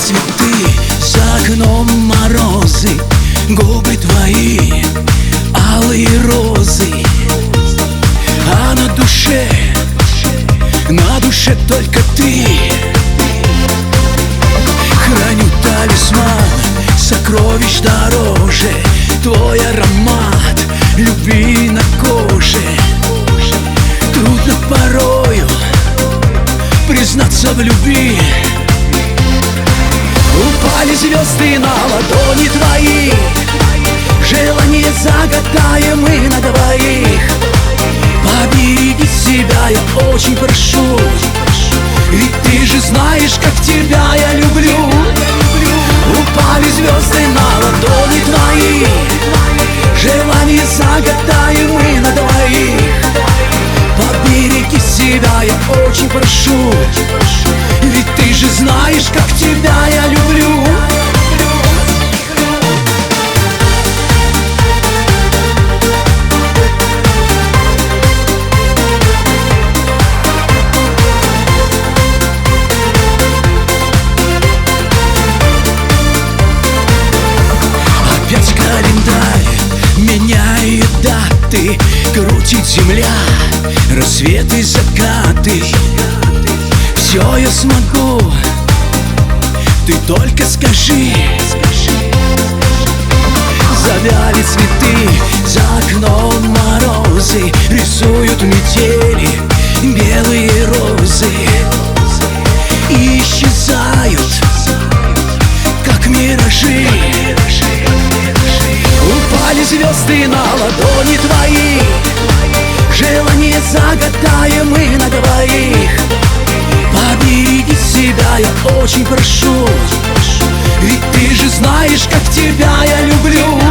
цветы, за окном морозы, губы твои, алые розы. А на душе только ты. Храню талисман, сокровищ дороже, твой аромат любви на коже. Трудно порою признаться в любви. Упали звезды на ладони твои, желание загадаем мы на двоих. Побереги себя, я очень прошу, ведь ты же знаешь, как тебя я люблю. Упали звезды на ладони твои, желание загадаем мы на двоих. Побереги себя, я очень прошу, ведь ты же знаешь, как тебя я люблю. Опять календарь меняет даты, крутит земля, рассветы, закаты. Все я смогу, ты только скажи. Завяли цветы, за окном морозы, рисуют метели белые розы и исчезают, как миражи. Упали звезды на ладони твои, желание загадаем мы на двоих. Побереги себя, я очень прошу, ведь ты же знаешь, как тебя я люблю.